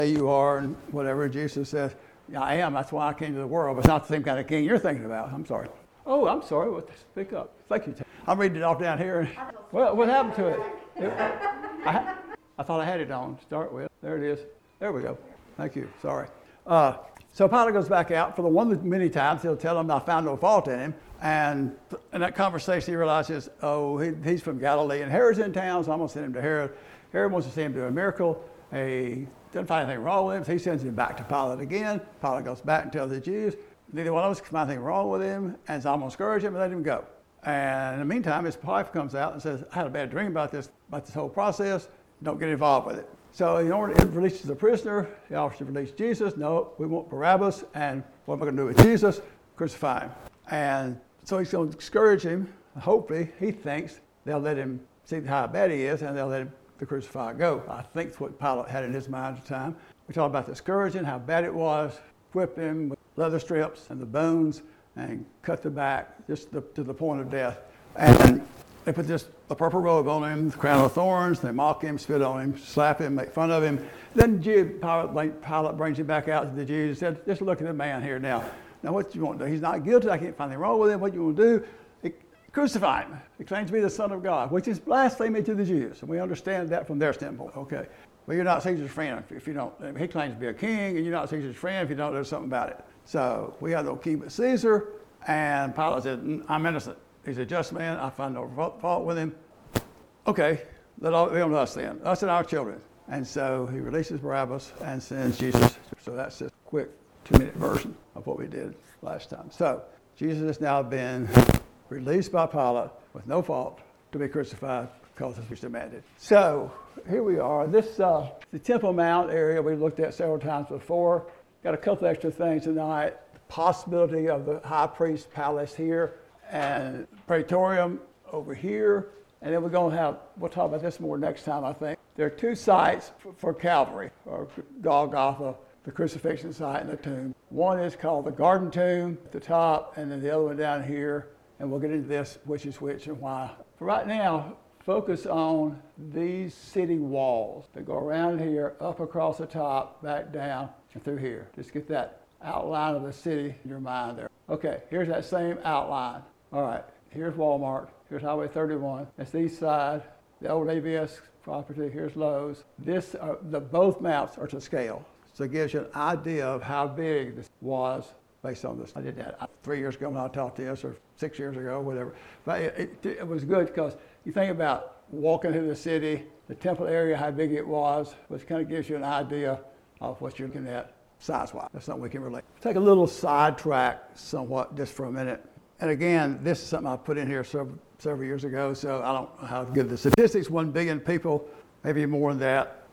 You are, and whatever. Jesus says, yeah, I am. That's why I came to the world. But it's not the same kind of king you're thinking about. I'm sorry. Oh, I'm sorry. Well, speak up. Thank you. I'm reading it off down here. Well, what happened to it? I thought I had it on to start with. There it is. There we go. Thank you. Sorry. So Pilate goes back out. For the one that many times he'll tell him, I found no fault in him. And in that conversation, he realizes, he's from Galilee, and Herod's in town, so I'm going to send him to Herod. Herod wants to see him do a miracle. He doesn't find anything wrong with him, so he sends him back to Pilate again. Pilate goes back and tells the Jews, neither one of us can find anything wrong with him, and so I'm going to scourge him and let him go. And in the meantime, his wife comes out and says, I had a bad dream about this whole process. Don't get involved with it. So in order to release the prisoner, he offers to release Jesus. No, we want Barabbas, and what am I going to do with Jesus? Crucify him. And so he's going to scourge him. Hopefully, he thinks they'll let him see how bad he is, and they'll let him the crucified go. I think that's what Pilate had in his mind at the time. We talk about the scourging, how bad it was, whip him with leather strips and the bones, and cut the back just to the point of death. And they put the purple robe on him, the crown of thorns. They mock him, spit on him, slap him, make fun of him. Then Pilate brings him back out to the Jews and said, just look at the man here now. Now what do you want to do? He's not guilty. I can't find anything wrong with him. What do you want to do? Crucify him. He claims to be the Son of God, which is blasphemy to the Jews. And we understand that from their standpoint. Okay. Well, you're not Caesar's friend if you don't. He claims to be a king, and you're not Caesar's friend if you don't do something about it. So we have no king but Caesar. And Pilate said, I'm innocent. He's a just man. I find no fault with him. Okay. Let them us then. Us and our children. And so he releases Barabbas and sends Jesus. So that's just a quick 2-minute version of what we did last time. So Jesus has now been released by Pilate with no fault to be crucified because it was demanded. So here we are. This the Temple Mount area we looked at several times before. Got a couple extra things tonight. The possibility of the high priest's palace here and Praetorium over here. And then we'll talk about this more next time, I think. There are 2 sites for Calvary, or Golgotha, the crucifixion site and the tomb. One is called the Garden Tomb at the top, and then the other one down here. And we'll get into this, which is which and why. For right now, focus on these city walls that go around here, up across the top, back down, and through here. Just get that outline of the city in your mind there. Okay, here's that same outline. All right, here's Walmart. Here's Highway 31. That's the east side. The old ABS property. Here's Lowe's. Both maps are to scale. So it gives you an idea of how big this was based on this. I did that 3 years ago when I taught this, or 6 years ago, whatever. But it was good because you think about walking through the city, the temple area, how big it was, which kind of gives you an idea of what you're looking at size-wise. That's something we can relate. Take a little sidetrack somewhat just for a minute. And again, this is something I put in here several years ago, so I don't know how good the statistics. 1 billion people, maybe more than that,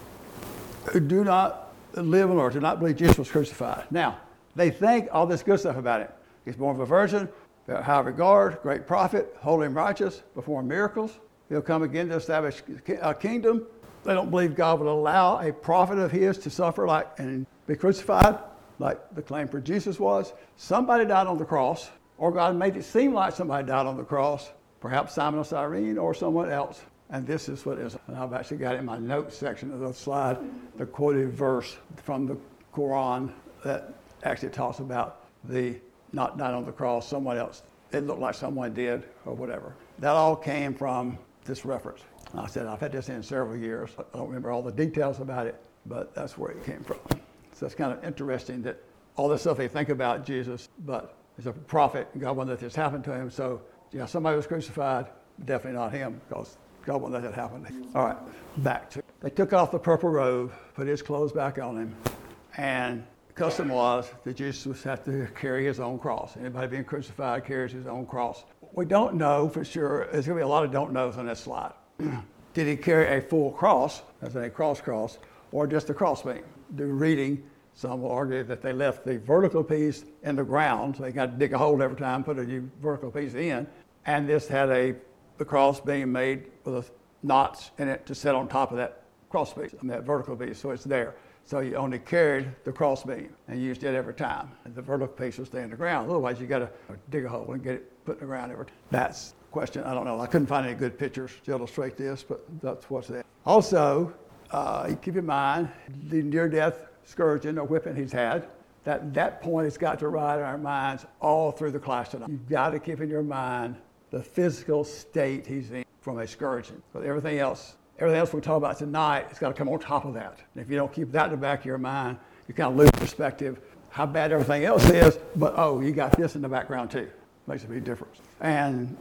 who do not live on earth, do not believe Jesus was crucified. Now, they think all this good stuff about him. He's born of a virgin, high regard, great prophet, holy and righteous, perform miracles. He'll come again to establish a kingdom. They don't believe God would allow a prophet of his to suffer and be crucified, like the claim for Jesus was. Somebody died on the cross, or God made it seem like somebody died on the cross, perhaps Simon of Cyrene or someone else. And this is what it is. And I've actually got in my notes section of the slide the quoted verse from the Quran that actually talks about the not dying on the cross, someone else. It looked like someone did or whatever. That all came from this reference. And I said, I've had this in several years. I don't remember all the details about it, but that's where it came from. So it's kind of interesting that all this stuff they think about Jesus, but he's a prophet, and God wouldn't let this happen to him. So, yeah, somebody was crucified, definitely not him, because God wouldn't let that happen. All right, back to it. They took off the purple robe, put his clothes back on him, and the custom was that Jesus would have to carry his own cross. Anybody being crucified carries his own cross. We don't know for sure. There's going to be a lot of don't knows on this slide. Did he carry a full cross, as in a cross, or just a crossbeam? The reading, some will argue that they left the vertical piece in the ground, so they got to dig a hole every time, put a new vertical piece in, and this had the cross being made with knots in it to sit on top of that cross piece, that vertical piece, so it's there. So you only carried the cross beam and used it every time. And the vertical piece will stay in the ground. Otherwise, you got to dig a hole and get it put in the ground every time. That's the question. I don't know. I couldn't find any good pictures to illustrate this, but that's what's there. Also, You keep in mind the near-death scourging or whipping he's had. That point has got to ride in our minds all through the class tonight. You've got to keep in your mind the physical state he's in from a scourging. But everything else we talk about tonight, it's got to come on top of that. And if you don't keep that in the back of your mind, you kind of lose perspective how bad everything else is, but you got this in the background too. Makes a big difference. And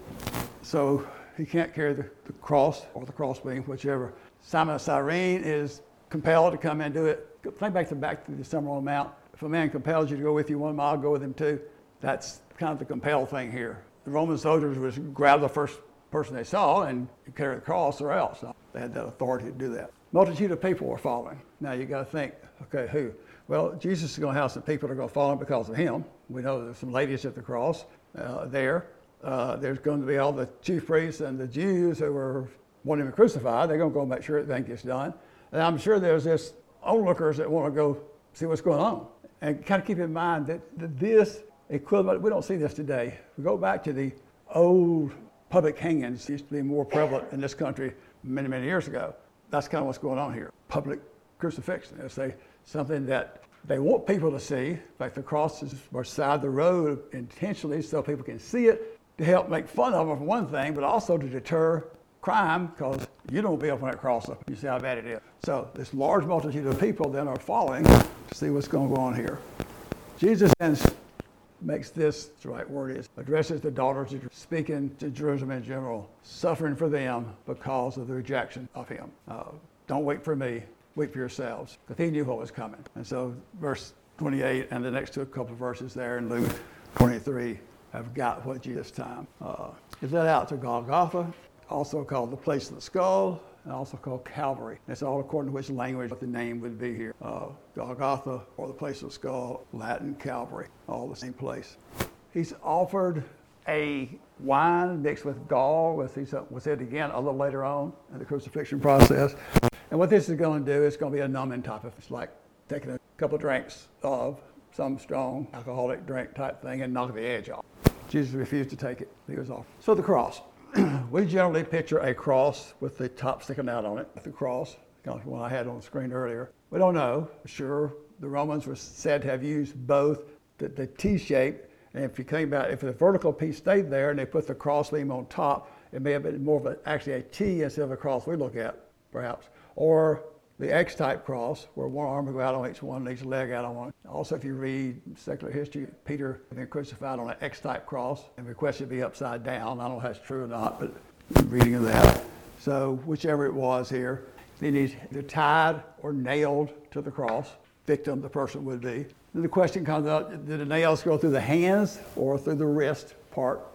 so he can't carry the cross or the crossbeam, whichever. Simon of Cyrene is compelled to come and do it. Think back to the Sermon on the Mount. If a man compels you to go with you 1 mile, go with him too. That's kind of the compel thing here. The Roman soldiers would grab the first person they saw and carry the cross or else. So they had that authority to do that. Multitude of people were following. Now you got to think, okay, who? Well, Jesus is going to have some people that are going to follow him because of him. We know there's some ladies at the cross there. There's going to be all the chief priests and the Jews who were wanting him crucified. They're going to go make sure everything gets done. And I'm sure there's this onlookers that want to go see what's going on. And kind of keep in mind that this equivalent, we don't see this today. We go back to the old public hangings, used to be more prevalent in this country many, many years ago. That's kind of what's going on here. Public crucifixion. It's something that they want people to see. In fact, the crosses were side the road intentionally so people can see it, to help make fun of them for one thing, but also to deter crime, because you don't be up on that cross. You see how bad it is. So this large multitude of people then are following to see what's going to go on here. Jesus then makes this, the right word is, addresses the daughters, speaking to Jerusalem in general, suffering for them because of the rejection of him. Don't wait for me, wait for yourselves, because he knew what was coming. And so verse 28 and the next couple of verses there in Luke 23 have got what Jesus' time. Is led out to Golgotha, also called the place of the skull, and also called Calvary. That's all according to which language what the name would be here. Golgotha, or the place of the skull, Latin Calvary, all the same place. He's offered a wine mixed with gall, was it again a little later on in the crucifixion process. And what this is going to do is going to be a numbing type of, it's like taking a couple of drinks of some strong alcoholic drink type thing and knock the edge off. Jesus refused to take it. He was off. So the cross. We generally picture a cross with the top sticking out on it. The cross, kind of one I had on the screen earlier. We don't know for sure. The Romans were said to have used both the T-shape, and if you think about it, if the vertical piece stayed there and they put the cross beam on top, it may have been more of actually a T instead of a cross we look at, perhaps. Or the X-type cross, where one arm would go out on each one and each leg out on one. Also, if you read secular history, Peter had been crucified on an X-type cross and requested to be upside down. I don't know if that's true or not, but reading of that. So whichever it was here, then he's either tied or nailed to the cross. Victim the person would be. Then the question comes up, did the nails go through the hands or through the wrist part?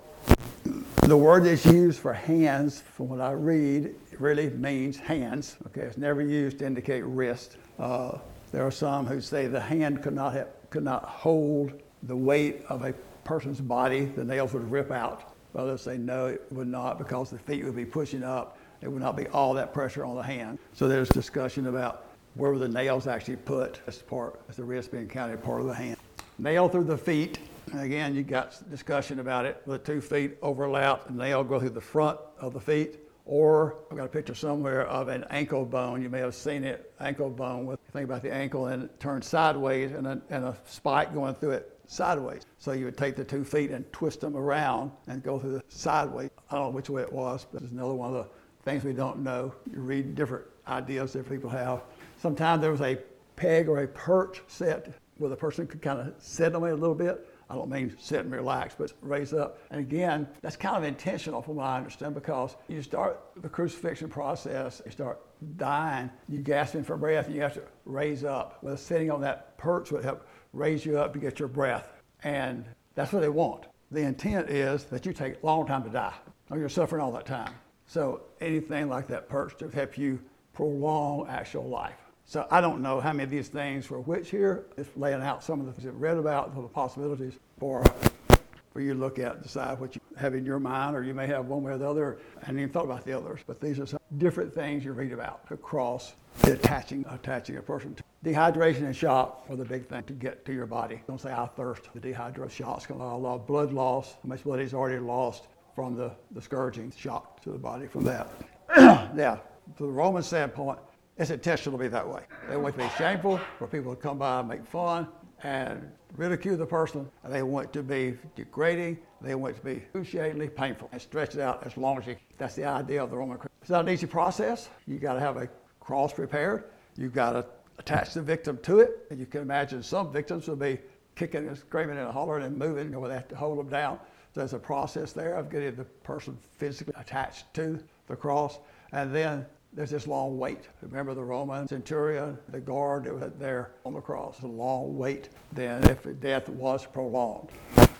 The word that's used for hands, from what I read, it really means hands. Okay, it's never used to indicate wrist. There are some who say the hand could not hold the weight of a person's body. The nails would rip out. Others say no, it would not, because the feet would be pushing up. There would not be all that pressure on the hand. So there's discussion about where were the nails actually put as the wrist being counted part of the hand. Nail through the feet. And again, you got discussion about it. The 2 feet overlap and nail go through the front of the feet. Or I've got a picture somewhere of an ankle bone. You may have seen it, ankle bone. With think about the ankle and it turns sideways and a spike going through it sideways. So you would take the 2 feet and twist them around and go through the sideways. I don't know which way it was, but it's another one of the things we don't know. You read different ideas that people have. Sometimes there was a peg or a perch set where the person could kind of sit on it a little bit. I don't mean sit and relax, but raise up. And again, that's kind of intentional from what I understand, because you start the crucifixion process, you start dying, you gasping for breath, and you have to raise up. Well, sitting on that perch would help raise you up to get your breath. And that's what they want. The intent is that you take a long time to die, or you're suffering all that time. So anything like that perch to help you prolong actual life. So I don't know how many of these things were which here. It's laying out some of the things I've read about, the possibilities for you to look at, decide what you have in your mind, or you may have one way or the other, and even thought about the others. But these are some different things you read about. The cross, attaching a person to. Dehydration and shock are the big thing to get to your body. Don't say I thirst. The dehydration shock's going to allow a lot of blood loss. How much blood is already lost from the scourging, shock to the body from that. Yeah, to the Roman standpoint, It's intentional to be that way. They want it to be shameful, for people to come by and make fun and ridicule the person. And they want it to be degrading. They want it to be excruciatingly painful and stretch it out as long as you. That's the idea of the Roman Christian. It's not an easy process. You got to have a cross prepared. You've got to attach the victim to it. And you can imagine some victims will be kicking and screaming and hollering and moving, where they have to hold them down. So there's a process there of getting the person physically attached to the cross. And then there's this long wait. Remember the Roman centurion, the guard that was there on the cross, a long wait then if death was prolonged.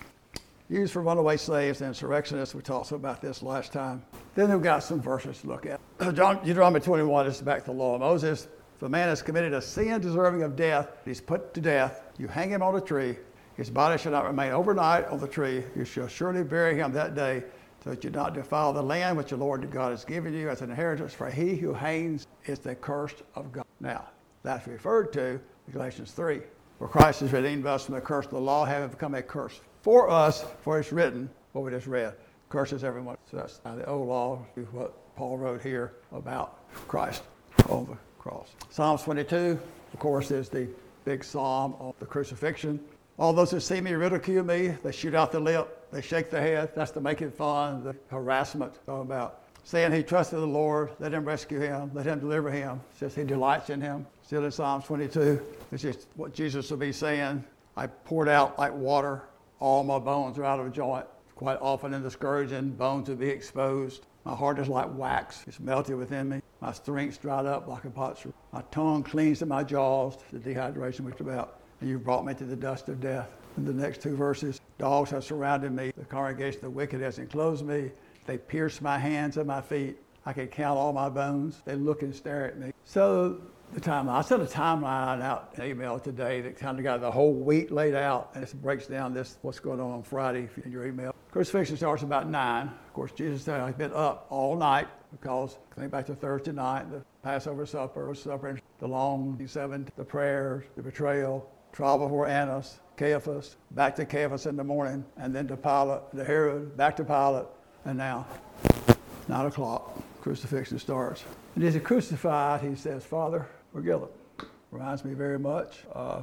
Used for runaway slaves and insurrectionists. We talked about this last time. Then we've got some verses to look at. Deuteronomy 21 is back to the law of Moses. If a man has committed a sin deserving of death, he's put to death, you hang him on a tree. His body shall not remain overnight on the tree. You shall surely bury him that day, so that you not defile the land which the Lord God has given you as an inheritance. For he who hangs is the cursed of God. Now, that's referred to in Galatians 3. For Christ has redeemed us from the curse of the law, having become a curse for us, for it's written, what we just read, curses everyone. So that's the old law, what Paul wrote here about Christ on the cross. Psalms 22, of course, is the big psalm of the crucifixion. All those who see me ridicule me. They shoot out the lip. They shake their head. That's the making fun, the harassment. Talking about saying he trusted the Lord. Let him rescue him. Let him deliver him. It says he delights in him. Still in Psalms 22. It's just what Jesus will be saying. I poured out like water. All my bones are out of joint. Quite often in the scourging, bones will be exposed. My heart is like wax. It's melted within me. My strength's dried up like a potsherd. My tongue clings to my jaws. The dehydration we talked about. And you brought me to the dust of death. In the next two verses, dogs have surrounded me. The congregation of the wicked has enclosed me. They pierce my hands and my feet. I can count all my bones. They look and stare at me. So the timeline. I sent a timeline out in an email today that kind of got the whole week laid out, and it breaks down what's going on Friday in your email. Crucifixion starts about 9. Of course, Jesus said I've been up all night because think back to Thursday night, the Passover supper, the long 7, the prayers, the betrayal, trial before Annas, Caiaphas, back to Caiaphas in the morning, and then to Pilate, to Herod, back to Pilate, and now 9 o'clock, crucifixion starts. And as he crucified, he says, Father, forgive them. Reminds me very much,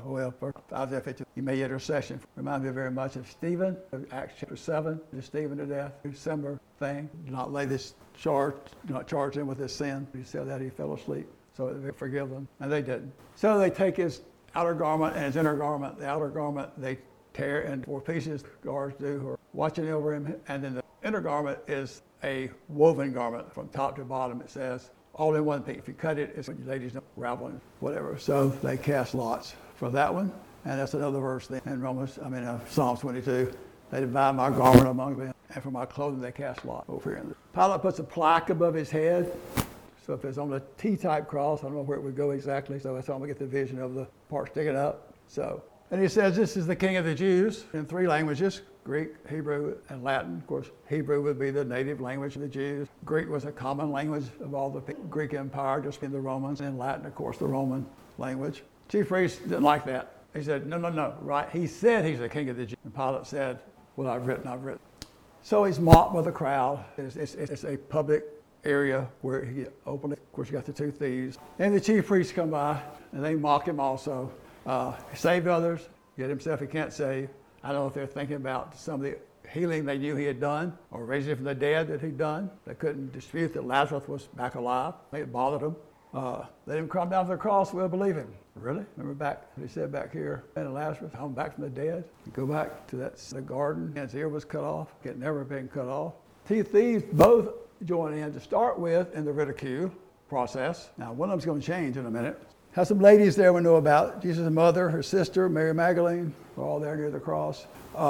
Isaiah 50, you made intercession. Reminds me very much of Stephen, Acts chapter 7, Stephen to death, December thing. Do not lay this charge, do not charge him with his sin. He said that he fell asleep, so they forgive them, and they didn't. So they take his outer garment and his inner garment. The outer garment they tear into 4 pieces, guards do, who are watching over him, and then the inner garment is a woven garment from top to bottom. It says, all in one piece. If you cut it, it's when you ladies know, raveling, whatever. So they cast lots for that one. And that's another verse then in Psalms 22. They divide my garment among them, and for my clothing they cast lots over here. Pilate puts a plaque above his head. So if it's on a T-type cross, I don't know where it would go exactly. So that's how I'm going to get the vision of the part sticking up. And he says, this is the King of the Jews in 3 languages, Greek, Hebrew, and Latin. Of course, Hebrew would be the native language of the Jews. Greek was a common language of all the Greek Empire, just being the Romans. And Latin, of course, the Roman language. Chief priest didn't like that. He said, no, right. He said he's the King of the Jews. And Pilate said, well, I've written. So he's mocked by the crowd. It's a public area where he opened it. Of course, you got the 2 thieves. And the chief priests come by, and they mock him also. He saved others, yet himself he can't save. I don't know if they're thinking about some of the healing they knew he had done, or raising from the dead that he'd done. They couldn't dispute that Lazarus was back alive. It bothered them. Let him come down to the cross, we'll believe him. Really? Remember back, what he said back here, and Lazarus, come back from the dead. Go back to the garden, and his ear was cut off. It had never been cut off. 2 thieves both join in to start with in the ridicule process. Now, one of them's going to change in a minute. Have some ladies there we know about. Jesus' mother, her sister, Mary Magdalene, were all there near the cross.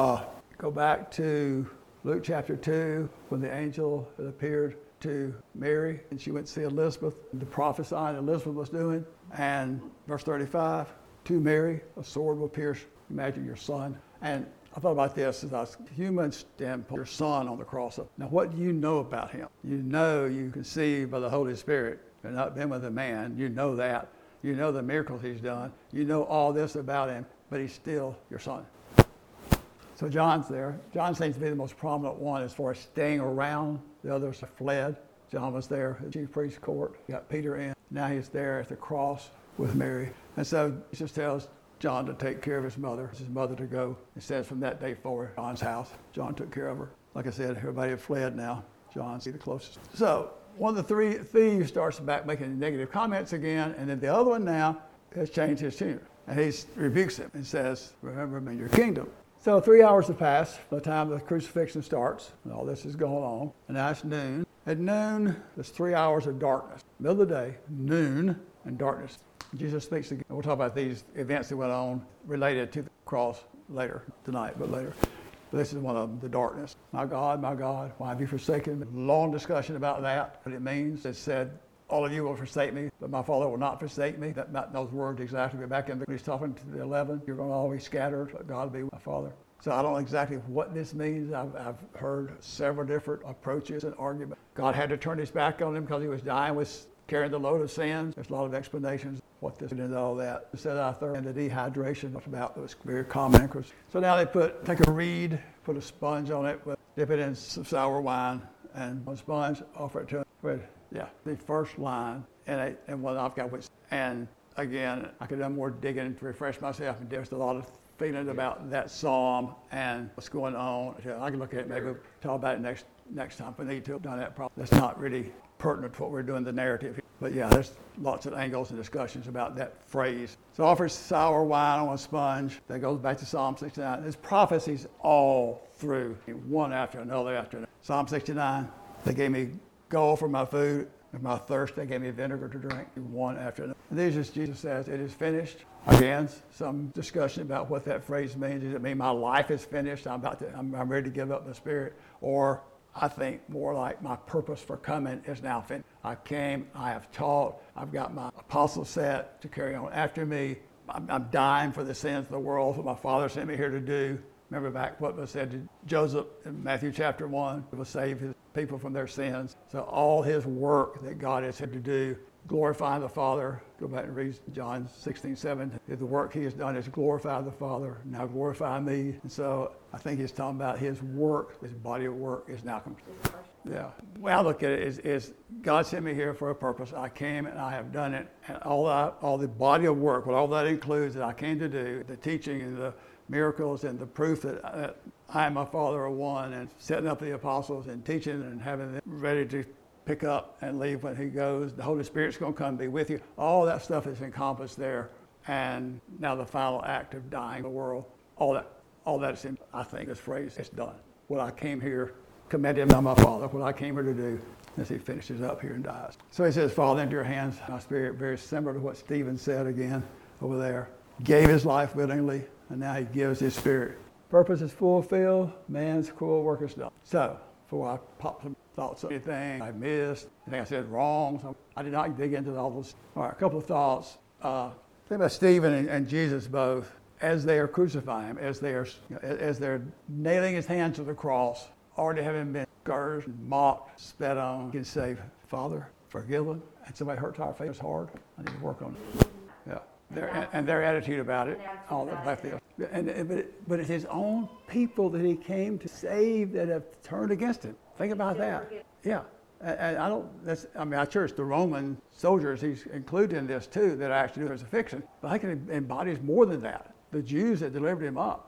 Go back to Luke chapter 2, when the angel appeared to Mary, and she went to see Elizabeth, the prophesying Elizabeth was doing. And verse 35, to Mary, a sword will pierce, imagine your son. And I thought about this as a human standpoint, your son on the cross. Now, what do you know about him? You know you conceived by the Holy Spirit. You've not been with a man. You know that. You know the miracles he's done. You know all this about him, but he's still your son. So John's there. John seems to be the most prominent one as far as staying around. The others have fled. John was there at the chief priest's court. You got Peter in. Now he's there at the cross with Mary. And so Jesus tells John to take care of his mother to go. It says from that day forward, John's house. John took care of her. Like I said, everybody had fled now. John's the closest. So one of the three thieves starts back making negative comments again, and then the other one now has changed his tune. And he rebukes him and says, remember me in your kingdom. So 3 hours have passed by the time the crucifixion starts, and all this is going on. And now it's noon. At noon, there's 3 hours of darkness. Middle of the day, noon, and darkness. Jesus speaks again. We'll talk about these events that went on related to the cross later tonight, but later. But this is one of them, the darkness. My God, why have you forsaken me? Long discussion about that, what it means. It said, all of you will forsake me, but my Father will not forsake me. Not those words exactly, but back in when he's talking to the 11, you're going to always scatter, but God will be my Father. So I don't know exactly what this means. I've heard several different approaches and arguments. God had to turn his back on him because he was dying with carrying the load of sins. There's a lot of explanations what this and all that. It said out there, and the dehydration about was very common. So now they take a reed, put a sponge on it, dip it in some sour wine, and one sponge, offer it to him. The first line, and what I've got was, and again, I could do more digging to refresh myself, and there's a lot of feeling about that psalm and what's going on. I can look at it, maybe talk about it next time if we need to have done that. Problem. That's not really pertinent to what we're doing, the narrative. But yeah, there's lots of angles and discussions about that phrase. So offers sour wine on a sponge. That goes back to Psalm 69. There's prophecies all through, one after another after another. Psalm 69, they gave me gall for my food. If my thirst, they gave me vinegar to drink, one after another. And these is Jesus says, it is finished. Again, some discussion about what that phrase means. Does it mean my life is finished? I'm ready to give up the spirit? Or I think more like my purpose for coming is now finished. I came, I have taught, I've got my apostle set to carry on after me. I'm dying for the sins of the world, what my Father sent me here to do. Remember back what was said to Joseph in Matthew chapter 1, he will save his people from their sins. So all his work that God has said to do, glorifying the Father. Go back and read John 16:7. The work he has done is glorify the Father, now glorify me. And so I think he's talking about his work, his body of work is now complete. Yeah. The way I look at it is God sent me here for a purpose. I came and I have done it. And all the body of work, what all that includes that I came to do, the teaching and the miracles and the proof that I and my Father are one, and setting up the apostles and teaching and having them ready to pick up and leave when he goes. The Holy Spirit's going to come and be with you. All that stuff is encompassed there. And now the final act of dying the world, all that is in, I think this phrase is done. What I came here, commended by my Father, what I came here to do, as he finishes up here and dies. So he says, Father, into your hands, my spirit, very similar to what Stephen said again over there. Gave his life willingly, and now he gives his spirit. Purpose is fulfilled, man's cruel work is done. So, before I pop some thoughts on anything I missed, anything I said wrong, so I did not dig into all those. All right, a couple of thoughts. Think about Stephen and Jesus both, as they are crucifying him, as they're nailing his hands to the cross, already having been scourged, mocked, spat on. You can say, Father, forgive them. And somebody hurt our face hard. I need to work on it. Yeah. Their attitude about it, all that like this. But it's his own people that he came to save that have turned against him. Think about that. Yeah. And I'm sure it's the Roman soldiers he's included in this too that actually do crucifixion. But I can embodies more than that. The Jews that delivered him up,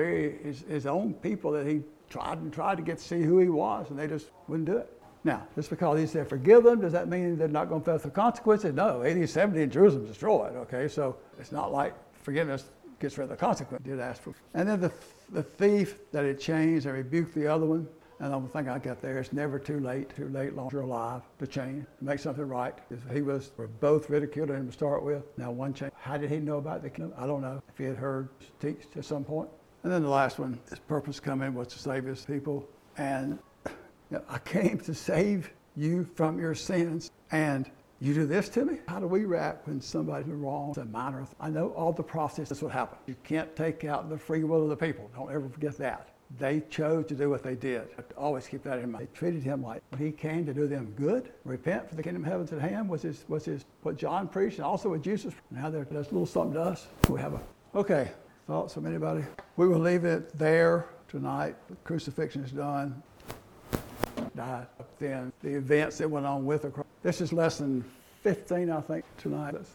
his own people that he tried to get to see who he was, and they just wouldn't do it. Now, just because he said forgive them, does that mean they're not going to face the consequences? No, 80, 70 in Jerusalem destroyed, okay? So it's not like forgiveness gets rid of the consequence. Did ask for. And then the thief that had changed and rebuked the other one, and the thing I got there, it's never too late long you're alive to change, to make something right. We're both ridiculed him to start with. Now one change. How did he know about the kingdom? I don't know. If he had heard teach at some point. And then the last one, his purpose coming was to save his people. And I came to save you from your sins, and you do this to me? How do we react when somebody's been wrong? It's a minor thing. I know all the process, that's what happened. You can't take out the free will of the people. Don't ever forget that. They chose to do what they did. Always keep that in mind. They treated him like when he came to do them good, repent for the kingdom of heaven's at hand, was his what John preached, and also what Jesus. Now there's a little something to us. Okay, thoughts from anybody? We will leave it there tonight. The crucifixion is done. Died. Then the events that went on with the cross. This is lesson 15, I think, tonight.